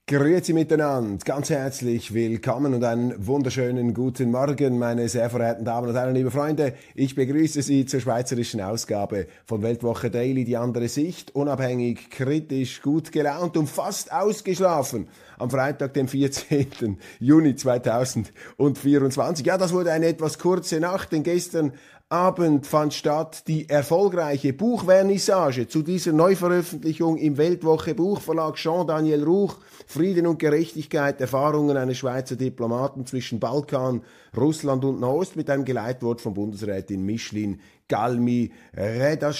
Grüezi miteinander, ganz herzlich willkommen und einen wunderschönen guten Morgen, meine sehr verehrten Damen und Herren, liebe Freunde. Ich begrüße Sie zur schweizerischen Ausgabe von Weltwoche Daily, die andere Sicht, unabhängig, kritisch, gut gelaunt und fast ausgeschlafen. Am Freitag, dem 14. Juni 2024. Ja, das wurde eine etwas kurze Nacht, denn gestern Abend fand statt die erfolgreiche Buchvernissage zu dieser Neuveröffentlichung im Weltwoche Buchverlag Jean-Daniel Ruch, Frieden und Gerechtigkeit, Erfahrungen eines Schweizer Diplomaten zwischen Balkan, Russland und Nahost mit einem Geleitwort von Bundesrätin Micheline Galmi. Das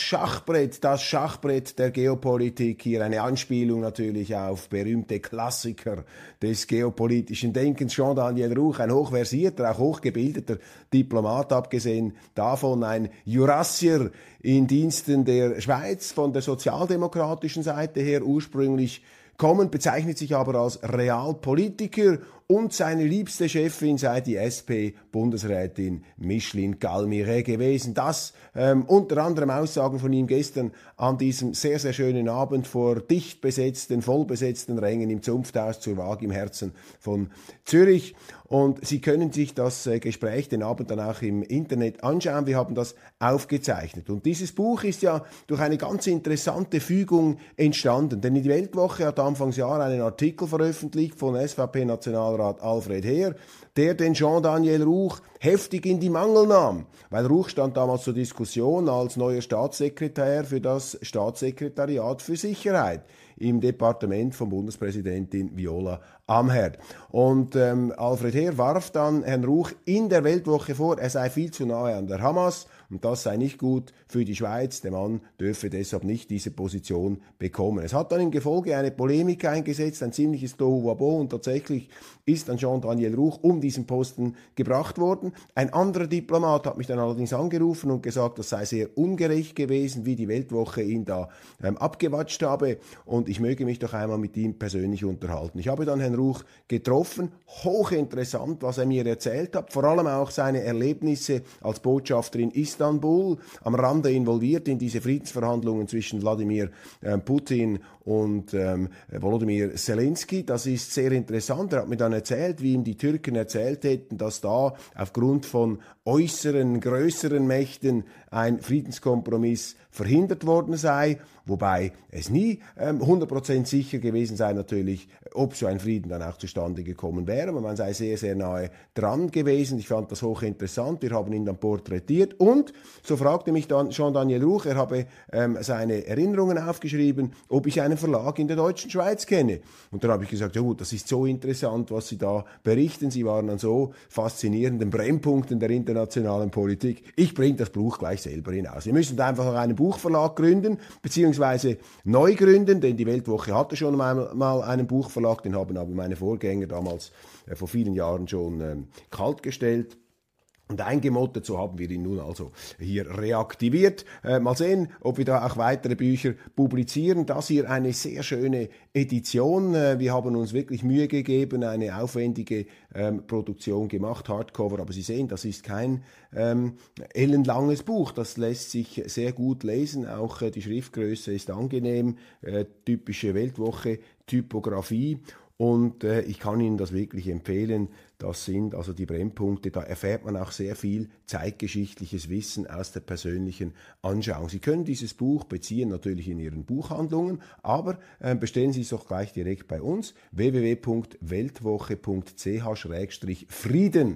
Schachbrett der Geopolitik, hier eine Anspielung natürlich auf berühmte Klassiker des geopolitischen Denkens. Jean-Daniel Ruch, ein hochversierter, auch hochgebildeter Diplomat, abgesehen davon ein Jurassier in Diensten der Schweiz, von der sozialdemokratischen Seite her ursprünglich kommend, bezeichnet sich aber als Realpolitiker und seine liebste Chefin sei die SP-Bundesrätin Micheline Galmi gewesen. Das unter anderem Aussagen von ihm gestern an diesem sehr, sehr schönen Abend vor dicht besetzten, vollbesetzten Rängen im Zunfthaus zur Waag im Herzen von Zürich. Und Sie können sich das Gespräch den Abend dann auch im Internet anschauen. Wir haben das aufgezeichnet. Und dieses Buch ist ja durch eine ganz interessante Fügung entstanden. Denn die Weltwoche hat Anfangsjahr einen Artikel veröffentlicht von SVP-Nationalrat Alfred Heer, der den Jean-Daniel Ruch heftig in die Mangel nahm. Weil Ruch stand damals zur Diskussion als neuer Staatssekretär für das Staatssekretariat für Sicherheit im Departement von Bundespräsidentin Viola Amherd. Und Alfred Heer warf dann Herrn Ruch in der Weltwoche vor, er sei viel zu nahe an der Hamas und das sei nicht gut für die Schweiz. Der Mann dürfe deshalb nicht diese Position bekommen. Es hat dann im Gefolge eine Polemik eingesetzt, ein ziemliches Tohuwabohu, und tatsächlich ist dann Jean-Daniel Ruch um diesen Posten gebracht worden. Ein anderer Diplomat hat mich dann allerdings angerufen und gesagt, das sei sehr ungerecht gewesen, wie die Weltwoche ihn da abgewatscht habe, und ich möge mich doch einmal mit ihm persönlich unterhalten. Ich habe dann Herrn Ruch getroffen, hochinteressant, was er mir erzählt hat, vor allem auch seine Erlebnisse als Botschafter in Istanbul, am Rande involviert in diese Friedensverhandlungen zwischen Wladimir Putin und Volodymyr Zelensky. Das ist sehr interessant. Er hat mir dann erzählt, wie ihm die Türken erzählt hätten, dass da aufgrund von äußeren, größeren Mächten ein Friedenskompromiss verhindert worden sei, wobei es nie 100% sicher gewesen sei natürlich, ob so ein Frieden dann auch zustande gekommen wäre, aber man sei sehr, sehr nahe dran gewesen. Ich fand das hochinteressant, wir haben ihn dann porträtiert und so fragte mich dann Jean-Daniel Ruch, er habe seine Erinnerungen aufgeschrieben, ob ich einen Verlag in der deutschen Schweiz kenne. Und dann habe ich gesagt, ja gut, das ist so interessant, was Sie da berichten, Sie waren an so faszinierenden Brennpunkten der internationalen Politik. Ich bringe das Buch gleich selber hinaus. Wir müssen einfach noch einen Buchverlag gründen, beziehungsweise neu gründen, denn die Weltwoche hatte schon mal einen Buchverlag, den haben aber meine Vorgänger damals vor vielen Jahren schon kaltgestellt und eingemottet. So haben wir ihn nun also hier reaktiviert. Mal sehen, ob wir da auch weitere Bücher publizieren. Das hier eine sehr schöne Edition. Wir haben uns wirklich Mühe gegeben, eine aufwendige Produktion gemacht, Hardcover. Aber Sie sehen, das ist kein ellenlanges Buch. Das lässt sich sehr gut lesen. Auch die Schriftgröße ist angenehm. Typische Weltwoche-Typografie. Und ich kann Ihnen das wirklich empfehlen. Das sind also die Brennpunkte. Da erfährt man auch sehr viel zeitgeschichtliches Wissen aus der persönlichen Anschauung. Sie können dieses Buch beziehen natürlich in Ihren Buchhandlungen, aber bestellen Sie es doch gleich direkt bei uns. www.weltwoche.ch/Frieden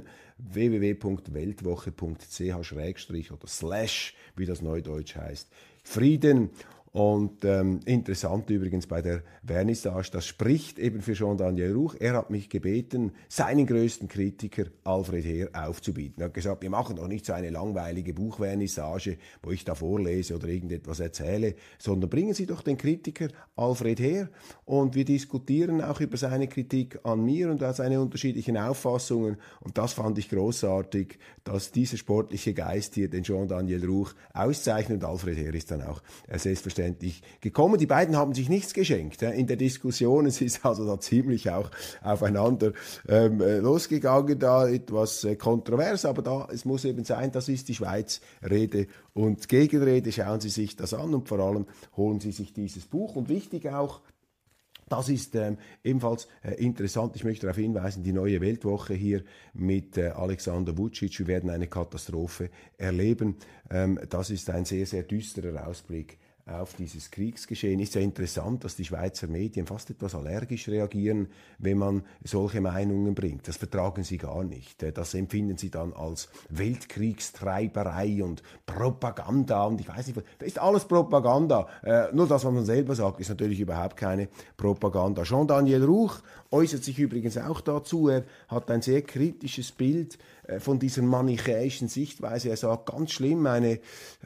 www.weltwoche.ch/ oder / wie das Neudeutsch heißt. Frieden. Und interessant übrigens bei der Vernissage, das spricht eben für Jean-Daniel Ruch. Er hat mich gebeten, seinen größten Kritiker Alfred Heer aufzubieten. Er hat gesagt, wir machen doch nicht so eine langweilige Buchvernissage, wo ich da vorlese oder irgendetwas erzähle, sondern bringen Sie doch den Kritiker Alfred Heer und wir diskutieren auch über seine Kritik an mir und seine unterschiedlichen Auffassungen. Und das fand ich großartig, dass dieser sportliche Geist hier den Jean-Daniel Ruch auszeichnet. Und Alfred Heer ist dann auch selbstverständlich gekommen. Die beiden haben sich nichts geschenkt in der Diskussion. Es ist also da ziemlich auch aufeinander losgegangen, da etwas kontrovers, aber da, es muss eben sein, das ist die Schweiz, Rede und Gegenrede. Schauen Sie sich das an und vor allem holen Sie sich dieses Buch. Und wichtig auch, Das ist ebenfalls interessant. Ich möchte darauf hinweisen, die Neue Weltwoche hier mit Alexander Vucic. Wir werden eine Katastrophe erleben. Das ist ein sehr, sehr düsterer Ausblick auf dieses Kriegsgeschehen. Ist ja interessant, dass die Schweizer Medien fast etwas allergisch reagieren, wenn man solche Meinungen bringt. Das vertragen sie gar nicht. Das empfinden sie dann als Weltkriegstreiberei und Propaganda und ich weiß nicht, das ist alles Propaganda. Nur das, was man selber sagt, ist natürlich überhaupt keine Propaganda. Jean-Daniel Ruch äußert sich übrigens auch dazu. Er hat ein sehr kritisches Bild von dieser manichäischen Sichtweise. Er sagt, ganz schlimm, eine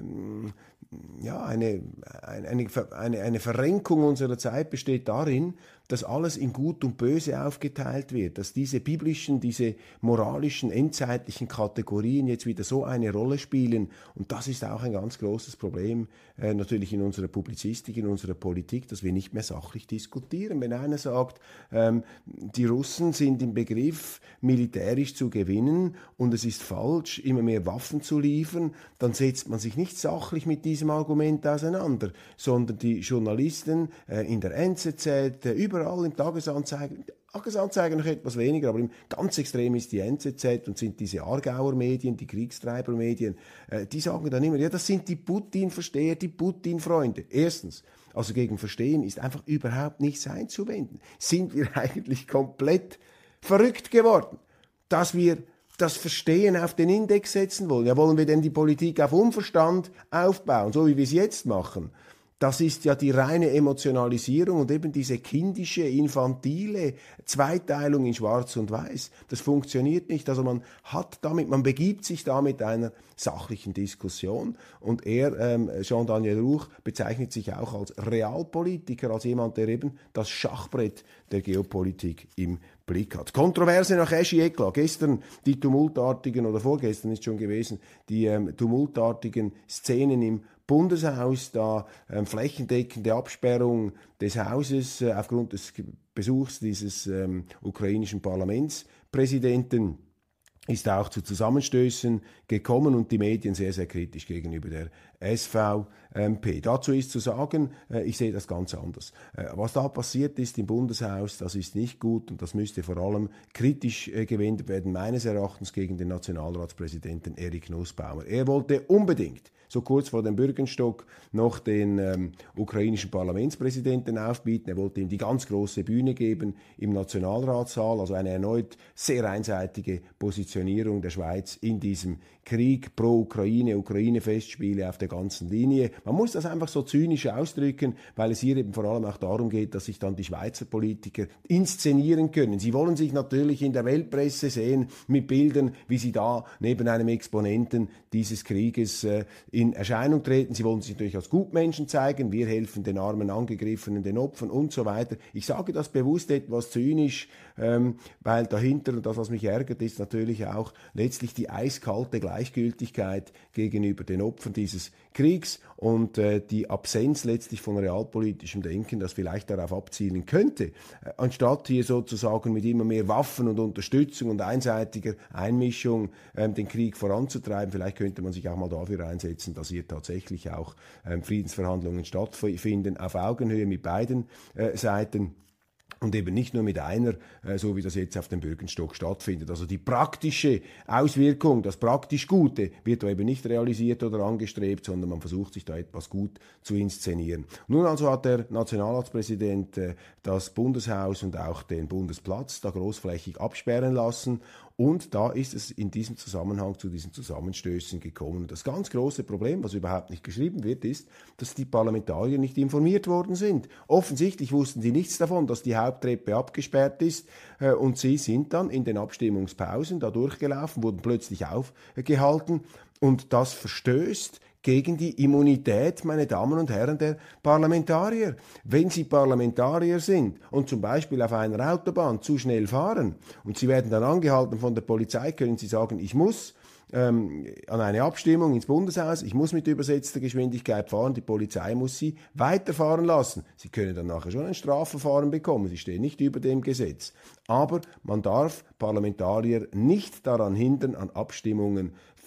Verrenkung unserer Zeit besteht darin, dass alles in Gut und Böse aufgeteilt wird, dass diese biblischen, diese moralischen, endzeitlichen Kategorien jetzt wieder so eine Rolle spielen. Und das ist auch ein ganz großes Problem natürlich in unserer Publizistik, in unserer Politik, dass wir nicht mehr sachlich diskutieren. Wenn einer sagt, die Russen sind im Begriff, militärisch zu gewinnen und es ist falsch, immer mehr Waffen zu liefern, dann setzt man sich nicht sachlich mit diesem Argument auseinander, sondern die Journalisten in der NZZ, überall im Tagesanzeiger noch etwas weniger, aber ganz extrem ist die NZZ und sind diese Aargauer Medien, die Kriegstreibermedien, die sagen dann immer, ja, das sind die Putin-Versteher, die Putin-Freunde. Erstens, also gegen Verstehen ist einfach überhaupt nichts einzuwenden. Sind wir eigentlich komplett verrückt geworden, dass wir das Verstehen auf den Index setzen wollen? Ja, wollen wir denn die Politik auf Unverstand aufbauen, so wie wir es jetzt machen? Das ist ja die reine Emotionalisierung und eben diese kindische, infantile Zweiteilung in Schwarz und Weiß. Das funktioniert nicht. Also man begibt sich damit einer sachlichen Diskussion. Und er, Jean-Daniel Ruch, bezeichnet sich auch als Realpolitiker, als jemand, der eben das Schachbrett der Geopolitik im Blick hat. Kontroverse nach Eschi-Ekla. Gestern die tumultartigen, oder vorgestern ist schon gewesen, die tumultartigen Szenen im Bundeshaus, da flächendeckende Absperrung des Hauses aufgrund des Besuchs dieses ukrainischen Parlamentspräsidenten, ist auch zu Zusammenstößen gekommen und die Medien sehr, sehr kritisch gegenüber der SVP. Dazu ist zu sagen, ich sehe das ganz anders. Was da passiert ist im Bundeshaus, das ist nicht gut und das müsste vor allem kritisch gewendet werden, meines Erachtens gegen den Nationalratspräsidenten Erik Nussbaumer. Er wollte unbedingt so kurz vor dem Bürgenstock noch den ukrainischen Parlamentspräsidenten aufbieten. Er wollte ihm die ganz große Bühne geben im Nationalratssaal, also eine erneut sehr einseitige Positionierung der Schweiz in diesem Krieg pro Ukraine, Ukraine-Festspiele auf der ganzen Linie. Man muss das einfach so zynisch ausdrücken, weil es hier eben vor allem auch darum geht, dass sich dann die Schweizer Politiker inszenieren können. Sie wollen sich natürlich in der Weltpresse sehen mit Bildern, wie sie da neben einem Exponenten dieses Krieges in Erscheinung treten. Sie wollen sich natürlich als Gutmenschen zeigen. Wir helfen den armen Angegriffenen, den Opfern und so weiter. Ich sage das bewusst etwas zynisch, weil dahinter, und das, was mich ärgert, ist natürlich auch letztlich die eiskalte Gleichgültigkeit gegenüber den Opfern dieses Kriegs und die Absenz letztlich von realpolitischem Denken, das vielleicht darauf abzielen könnte, anstatt hier sozusagen mit immer mehr Waffen und Unterstützung und einseitiger Einmischung den Krieg voranzutreiben. Vielleicht könnte man sich auch mal dafür einsetzen, dass hier tatsächlich auch Friedensverhandlungen stattfinden, auf Augenhöhe mit beiden Seiten. Und eben nicht nur mit einer, so wie das jetzt auf dem Bürgenstock stattfindet. Also die praktische Auswirkung, das praktisch Gute, wird da eben nicht realisiert oder angestrebt, sondern man versucht sich da etwas gut zu inszenieren. Nun also hat der Nationalratspräsident das Bundeshaus und auch den Bundesplatz da großflächig absperren lassen. Und da ist es in diesem Zusammenhang zu diesen Zusammenstößen gekommen. Und das ganz große Problem, was überhaupt nicht geschrieben wird, ist, dass die Parlamentarier nicht informiert worden sind. Offensichtlich wussten sie nichts davon, dass die Haupttreppe abgesperrt ist. Und sie sind dann in den Abstimmungspausen da durchgelaufen, wurden plötzlich aufgehalten. Und das verstößt gegen die Immunität, meine Damen und Herren, der Parlamentarier. Wenn Sie Parlamentarier sind und zum Beispiel auf einer Autobahn zu schnell fahren und Sie werden dann angehalten von der Polizei, können Sie sagen, ich muss an eine Abstimmung ins Bundeshaus, ich muss mit übersetzter Geschwindigkeit fahren, die Polizei muss Sie weiterfahren lassen. Sie können dann nachher schon ein Strafverfahren bekommen, Sie stehen nicht über dem Gesetz. Aber man darf Parlamentarier nicht daran hindern, an Abstimmungen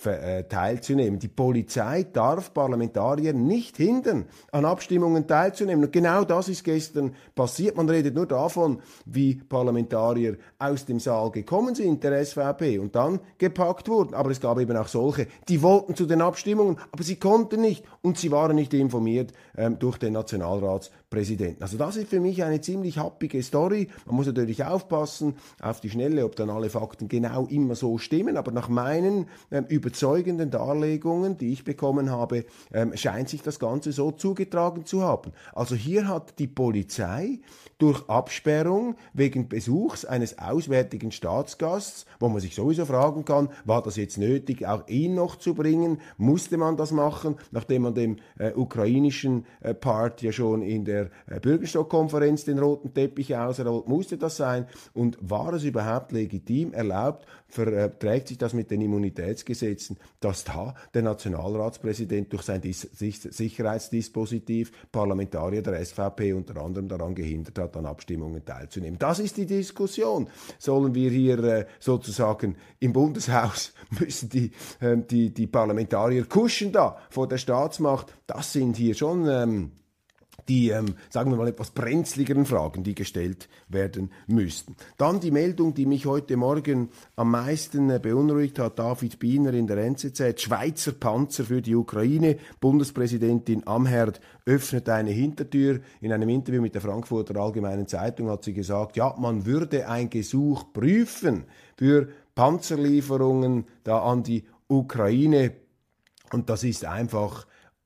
teilzunehmen. Die Polizei darf Parlamentarier nicht hindern, an Abstimmungen teilzunehmen. Und genau das ist gestern passiert. Man redet nur davon, wie Parlamentarier aus dem Saal gekommen sind, der SVP, und dann gepackt wurden. Aber es gab eben auch solche, die wollten zu den Abstimmungen, aber sie konnten nicht und sie waren nicht informiert durch den Nationalratspräsidenten. Also das ist für mich eine ziemlich happige Story. Man muss natürlich aufpassen auf die Schnelle, ob dann alle Fakten genau immer so stimmen, aber nach meinen überzeugenden Darlegungen, die ich bekommen habe, scheint sich das Ganze so zugetragen zu haben. Also hier hat die Polizei durch Absperrung wegen Besuchs eines auswärtigen Staatsgasts, wo man sich sowieso fragen kann, war das jetzt nötig, auch ihn noch zu bringen? Musste man das machen, nachdem man dem ukrainischen Part ja schon in der Bürgerstock-Konferenz den roten Teppich ausrollt? Musste das sein? Und war es überhaupt legitim, erlaubt, verträgt sich das mit den Immunitätsgesetzen, dass da der Nationalratspräsident durch sein Sicherheitsdispositiv Parlamentarier der SVP unter anderem daran gehindert hat, an Abstimmungen teilzunehmen? Das ist die Diskussion. Sollen wir hier sozusagen im Bundeshaus, müssen die Parlamentarier kuschen da vor der Staatsmacht? Das sind hier schon die, sagen wir mal, etwas brenzligeren Fragen, die gestellt werden müssten. Dann die Meldung, die mich heute Morgen am meisten beunruhigt hat, David Biener in der NZZ, Schweizer Panzer für die Ukraine, Bundespräsidentin am Herd öffnet eine Hintertür. In einem Interview mit der Frankfurter Allgemeinen Zeitung hat sie gesagt, ja, man würde ein Gesuch prüfen für Panzerlieferungen da an die Ukraine, und das ist einfach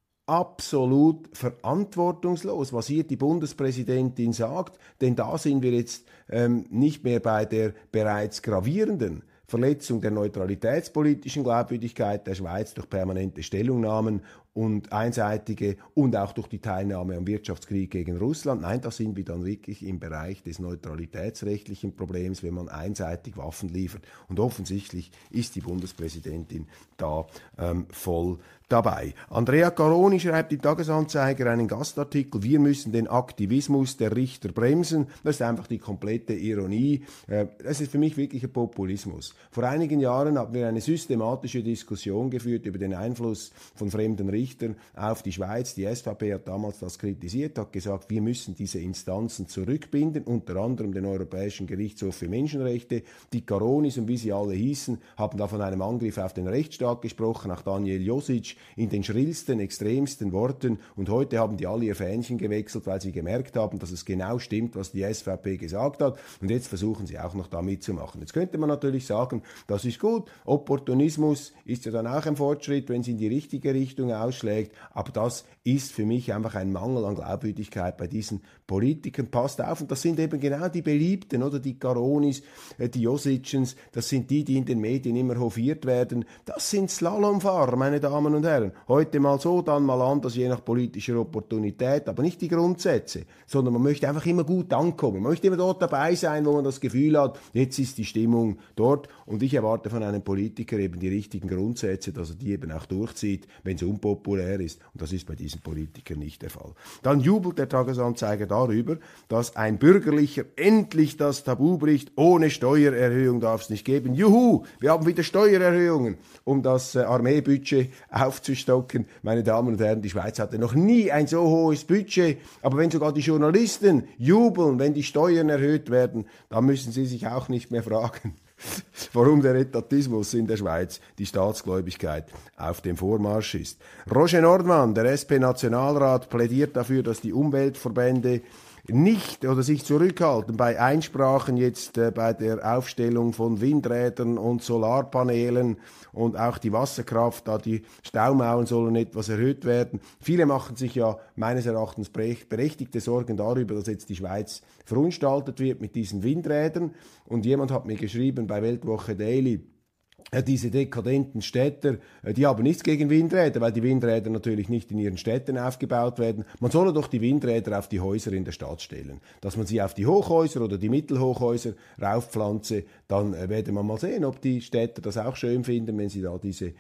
absolut verantwortungslos, was hier die Bundespräsidentin sagt, denn da sind wir jetzt nicht mehr bei der bereits gravierenden Verletzung der neutralitätspolitischen Glaubwürdigkeit der Schweiz durch permanente Stellungnahmen und einseitige und auch durch die Teilnahme am Wirtschaftskrieg gegen Russland. Nein, da sind wir dann wirklich im Bereich des neutralitätsrechtlichen Problems, wenn man einseitig Waffen liefert. Und offensichtlich ist die Bundespräsidentin da voll dabei. Andrea Caroni schreibt im Tagesanzeiger einen Gastartikel, wir müssen den Aktivismus der Richter bremsen. Das ist einfach die komplette Ironie. Das ist für mich wirklicher Populismus. Vor einigen Jahren haben wir eine systematische Diskussion geführt über den Einfluss von fremden Richtern auf die Schweiz. Die SVP hat damals das kritisiert, hat gesagt, wir müssen diese Instanzen zurückbinden, unter anderem den Europäischen Gerichtshof für Menschenrechte. Die Caronis und wie sie alle hießen, haben da von einem Angriff auf den Rechtsstaat gesprochen, auch Daniel Josic in den schrillsten, extremsten Worten. Und heute haben die alle ihr Fähnchen gewechselt, weil sie gemerkt haben, dass es genau stimmt, was die SVP gesagt hat. Und jetzt versuchen sie auch noch da mitzumachen. Jetzt könnte man natürlich sagen, das ist gut. Opportunismus ist ja dann auch ein Fortschritt, wenn es in die richtige Richtung ausschlägt. Aber das ist für mich einfach ein Mangel an Glaubwürdigkeit bei diesen Politikern. Passt auf, und das sind eben genau die Beliebten, oder die Caronis, die Josicens, das sind die, die in den Medien immer hofiert werden. Das sind Slalomfahrer, meine Damen und Herren. Heute mal so, dann mal anders, je nach politischer Opportunität, aber nicht die Grundsätze, sondern man möchte einfach immer gut ankommen. Man möchte immer dort dabei sein, wo man das Gefühl hat, jetzt ist die Stimmung dort, und ich erwarte von einem Politiker eben die richtigen Grundsätze, dass er die eben auch durchzieht, wenn es unpopulär ist, und das ist bei diesen Politikern nicht der Fall. Dann jubelt der Tagesanzeiger darüber, dass ein Bürgerlicher endlich das Tabu bricht, ohne Steuererhöhung darf es nicht geben. Juhu, wir haben wieder Steuererhöhungen, um das Armeebudget aufzustocken. Meine Damen und Herren, die Schweiz hatte noch nie ein so hohes Budget, aber wenn sogar die Journalisten jubeln, wenn die Steuern erhöht werden, dann müssen sie sich auch nicht mehr fragen, warum der Etatismus in der Schweiz, die Staatsgläubigkeit, auf dem Vormarsch ist. Roger Nordmann, der SP-Nationalrat, plädiert dafür, dass die Umweltverbände nicht oder sich zurückhalten bei Einsprachen jetzt bei der Aufstellung von Windrädern und Solarpanelen, und auch die Wasserkraft, da die Staumauern sollen etwas erhöht werden. Viele machen sich ja meines Erachtens berechtigte Sorgen darüber, dass jetzt die Schweiz verunstaltet wird mit diesen Windrädern, und jemand hat mir geschrieben bei Weltwoche Daily, diese dekadenten Städter, die haben nichts gegen Windräder, weil die Windräder natürlich nicht in ihren Städten aufgebaut werden. Man solle doch die Windräder auf die Häuser in der Stadt stellen. Dass man sie auf die Hochhäuser oder die Mittelhochhäuser raufpflanze, dann werde man mal sehen, ob die Städter das auch schön finden, wenn sie da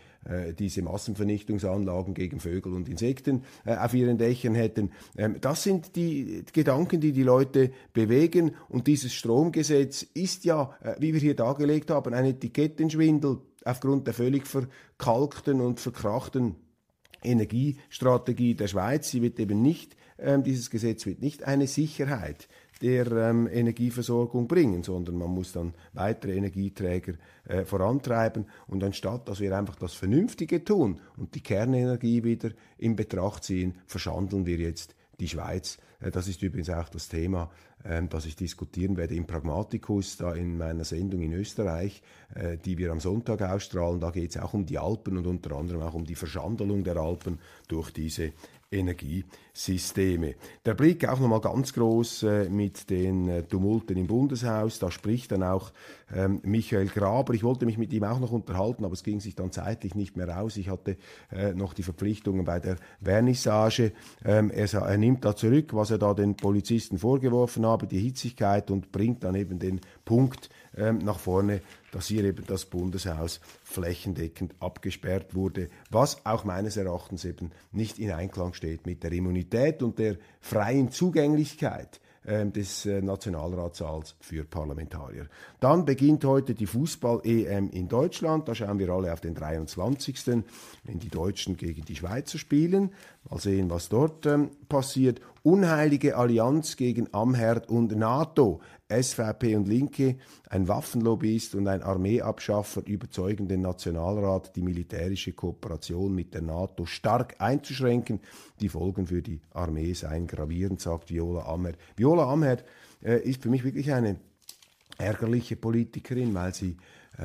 diese Massenvernichtungsanlagen gegen Vögel und Insekten auf ihren Dächern hätten. Das sind die Gedanken, die die Leute bewegen, und dieses Stromgesetz ist ja, wie wir hier dargelegt haben, ein Etikettenschwindel. aufgrund der völlig verkalkten und verkrachten Energiestrategie der Schweiz. Sie wird eben nicht, dieses Gesetz wird nicht eine Sicherheit der Energieversorgung bringen, sondern man muss dann weitere Energieträger vorantreiben. Und anstatt, dass wir einfach das Vernünftige tun und die Kernenergie wieder in Betracht ziehen, verschandeln wir jetzt die Schweiz. Das ist übrigens auch das Thema, das ich diskutieren werde im Pragmaticus, da in meiner Sendung in Österreich, die wir am Sonntag ausstrahlen. Da geht es auch um die Alpen und unter anderem auch um die Verschandelung der Alpen durch diese Energiesysteme. Der Blick auch nochmal ganz groß mit den Tumulten im Bundeshaus. Da spricht dann auch Michael Graber. Ich wollte mich mit ihm auch noch unterhalten, aber es ging sich dann zeitlich nicht mehr aus. Ich hatte noch die Verpflichtungen bei der Vernissage. Er nimmt da zurück, was er da den Polizisten vorgeworfen habe, die Hitzigkeit, und bringt dann eben den Punkt nach vorne, dass hier eben das Bundeshaus flächendeckend abgesperrt wurde, was auch meines Erachtens eben nicht in Einklang steht mit der Immunität und der freien Zugänglichkeit des Nationalratssaals für Parlamentarier. Dann beginnt heute die Fußball-EM in Deutschland. Da schauen wir alle auf den 23., wenn die Deutschen gegen die Schweizer spielen. Mal sehen, was dort passiert. Unheilige Allianz gegen Amherd und NATO. SVP und Linke, ein Waffenlobbyist und ein Armeeabschaffer überzeugen den Nationalrat, die militärische Kooperation mit der NATO stark einzuschränken. Die Folgen für die Armee seien gravierend, sagt Viola Amherd. Viola Amherd ist für mich wirklich eine ärgerliche Politikerin, weil sie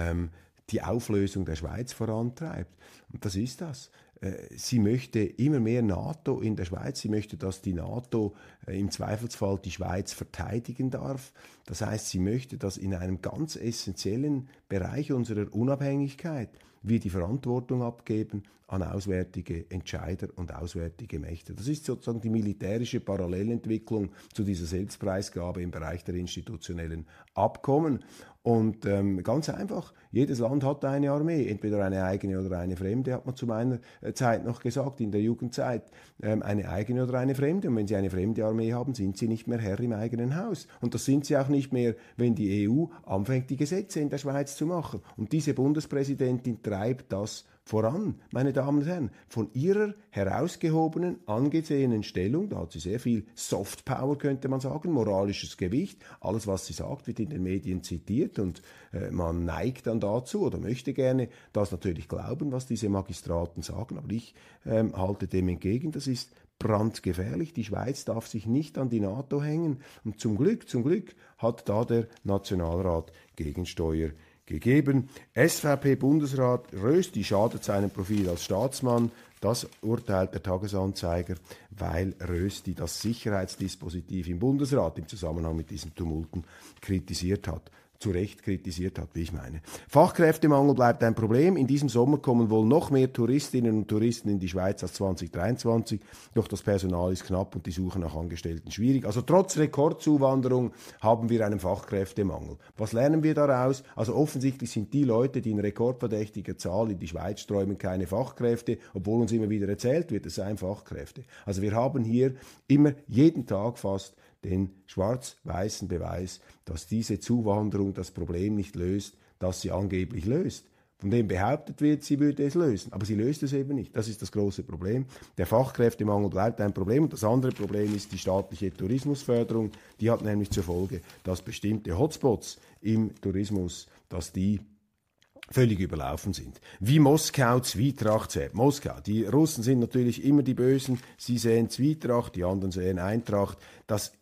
die Auflösung der Schweiz vorantreibt. Und das ist das. Sie möchte immer mehr NATO in der Schweiz. Sie möchte, dass die NATO im Zweifelsfall die Schweiz verteidigen darf. Das heißt, sie möchte, dass in einem ganz essentiellen Bereich unserer Unabhängigkeit wir die Verantwortung abgeben an auswärtige Entscheider und auswärtige Mächte. Das ist sozusagen die militärische Parallelentwicklung zu dieser Selbstpreisgabe im Bereich der institutionellen Abkommen. Und ganz einfach, jedes Land hat eine Armee, entweder eine eigene oder eine fremde, hat man zu meiner Zeit noch gesagt, in der Jugendzeit, eine eigene oder eine fremde. Und wenn Sie eine fremde Armee haben, sind Sie nicht mehr Herr im eigenen Haus. Und das sind Sie auch nicht mehr, wenn die EU anfängt, die Gesetze in der Schweiz zu machen. Und diese Bundespräsidentin treibt das voran, meine Damen und Herren, von ihrer herausgehobenen, angesehenen Stellung, da hat sie sehr viel Softpower, könnte man sagen, moralisches Gewicht, alles, was sie sagt, wird in den Medien zitiert und man neigt dann dazu oder möchte gerne das natürlich glauben, was diese Magistraten sagen, aber ich halte dem entgegen, das ist brandgefährlich. Die Schweiz darf sich nicht an die NATO hängen und zum Glück hat da der Nationalrat Gegensteuer gegeben. SVP-Bundesrat Rösti schadet seinem Profil als Staatsmann. Das urteilt der Tagesanzeiger, weil Rösti das Sicherheitsdispositiv im Bundesrat im Zusammenhang mit diesen Tumulten kritisiert hat. Zu Recht kritisiert hat, wie ich meine. Fachkräftemangel bleibt ein Problem. In diesem Sommer kommen wohl noch mehr Touristinnen und Touristen in die Schweiz als 2023. Doch das Personal ist knapp und die Suche nach Angestellten schwierig. Also trotz Rekordzuwanderung haben wir einen Fachkräftemangel. Was lernen wir daraus? Also offensichtlich sind die Leute, die in rekordverdächtiger Zahl in die Schweiz strömen, keine Fachkräfte, obwohl uns immer wieder erzählt wird, es seien Fachkräfte. Also wir haben hier immer jeden Tag fast den schwarz-weißen Beweis, dass diese Zuwanderung das Problem nicht löst, das sie angeblich löst. Von dem behauptet wird, sie würde es lösen, aber sie löst es eben nicht. Das ist das große Problem. Der Fachkräftemangel bleibt ein Problem und das andere Problem ist die staatliche Tourismusförderung. Die hat nämlich zur Folge, dass bestimmte Hotspots im Tourismus, dass die völlig überlaufen sind. Wie Moskau Zwietracht sät. Moskau, die Russen sind natürlich immer die Bösen, sie sehen Zwietracht, die anderen sehen Eintracht. Das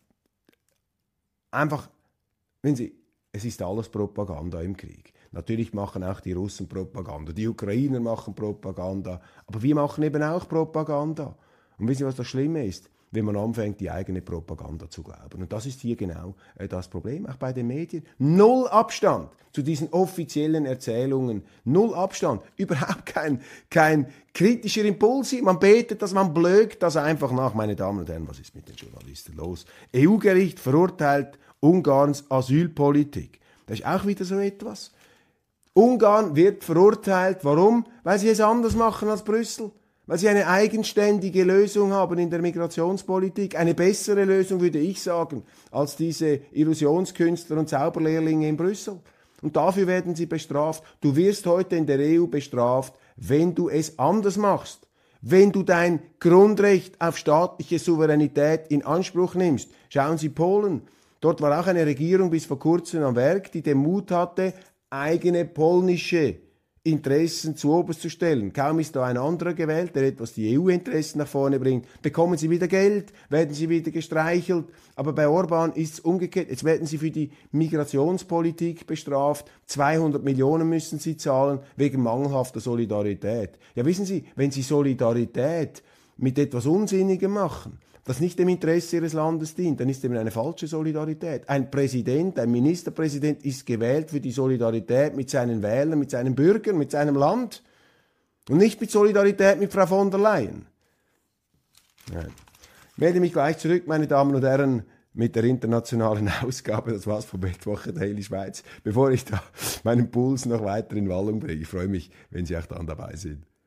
einfach, wenn Sie, es ist alles Propaganda im Krieg. Natürlich machen auch die Russen Propaganda, die Ukrainer machen Propaganda, aber wir machen eben auch Propaganda. Und wissen Sie, was das Schlimme ist? Wenn man anfängt, die eigene Propaganda zu glauben. Und das ist hier genau das Problem, auch bei den Medien. Null Abstand zu diesen offiziellen Erzählungen. Null Abstand. Überhaupt kein kritischer Impuls. Man betet das, man blökt das einfach nach. Meine Damen und Herren, was ist mit den Journalisten los? EU-Gericht verurteilt Ungarns Asylpolitik. Das ist auch wieder so etwas. Ungarn wird verurteilt. Warum? Weil sie es anders machen als Brüssel. Weil sie eine eigenständige Lösung haben in der Migrationspolitik, eine bessere Lösung, würde ich sagen, als diese Illusionskünstler und Zauberlehrlinge in Brüssel. Und dafür werden sie bestraft. Du wirst heute in der EU bestraft, wenn du es anders machst. Wenn du dein Grundrecht auf staatliche Souveränität in Anspruch nimmst. Schauen Sie Polen. Dort war auch eine Regierung bis vor kurzem am Werk, die den Mut hatte, eigene polnische Interessen zu oberst zu stellen. Kaum ist da ein anderer gewählt, der etwas die EU-Interessen nach vorne bringt, bekommen sie wieder Geld, werden sie wieder gestreichelt. Aber bei Orban ist es umgekehrt. Jetzt werden sie für die Migrationspolitik bestraft. 200 Millionen müssen sie zahlen wegen mangelhafter Solidarität. Ja, wissen Sie, wenn Sie Solidarität mit etwas Unsinnigem machen, das nicht dem Interesse ihres Landes dient, dann ist eben eine falsche Solidarität. Ein Präsident, ein Ministerpräsident ist gewählt für die Solidarität mit seinen Wählern, mit seinen Bürgern, mit seinem Land und nicht mit Solidarität mit Frau von der Leyen. Nein. Ich melde mich gleich zurück, meine Damen und Herren, mit der internationalen Ausgabe. Das war's von Weltwoche Daily Schweiz. Bevor ich da meinen Puls noch weiter in Wallung bringe, ich freue mich, wenn Sie auch dann dabei sind.